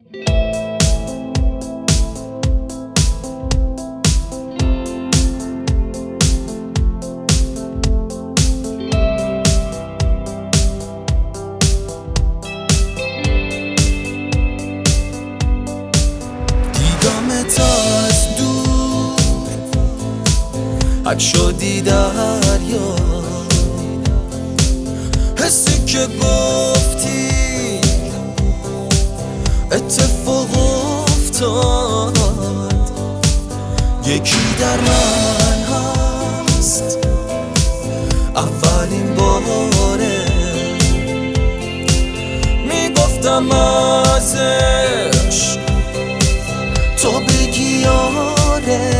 از دور حک شدی دریا، حسی که گفتی اتفاق افتاد. یکی در من هست اولین باره میگفتم ازش تو بگی آره.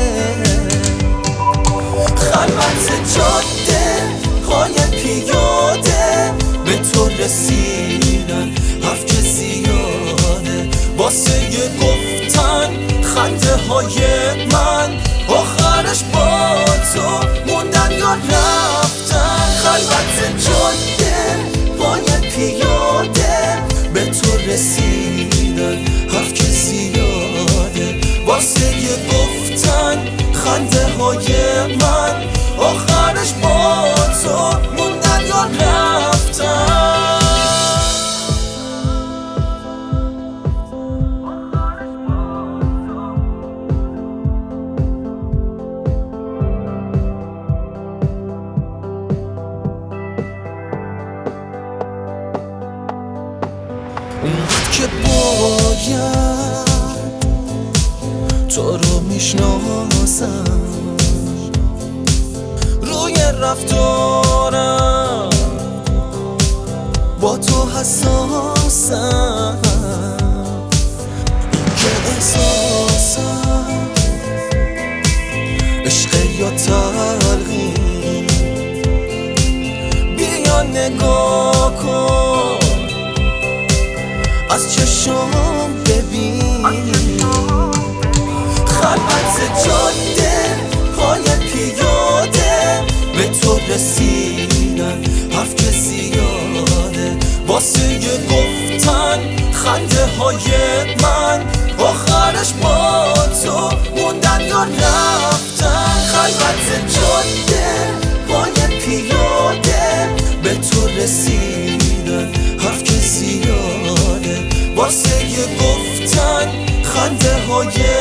خلوت جاده های پیاده به تو رسیدن حرف که زیاده، واسه گفتن خنده های من آخرش با تو موندن یا رفتن. خلوت جاده های پیاده به تو رسیدن حرف که زیاده، واسه گفتن خنده های من آخرش با تو موندن یا رفتن. اونقدر که باید تو رو میشناسم، روی رفتارم با تو حساسم. این که احساسم عشق یا تلخی، بیا نگاه کن از چشم ببین. خلوت جاده های پیاده به تو رسیدن حرف که زیاده، واسه گفتن خنده های من آخرش با تو موندن یا رفتن. خلوت جاده های پیاده به تو رسیدن حرف که زیاده، واسه گفتن خنده های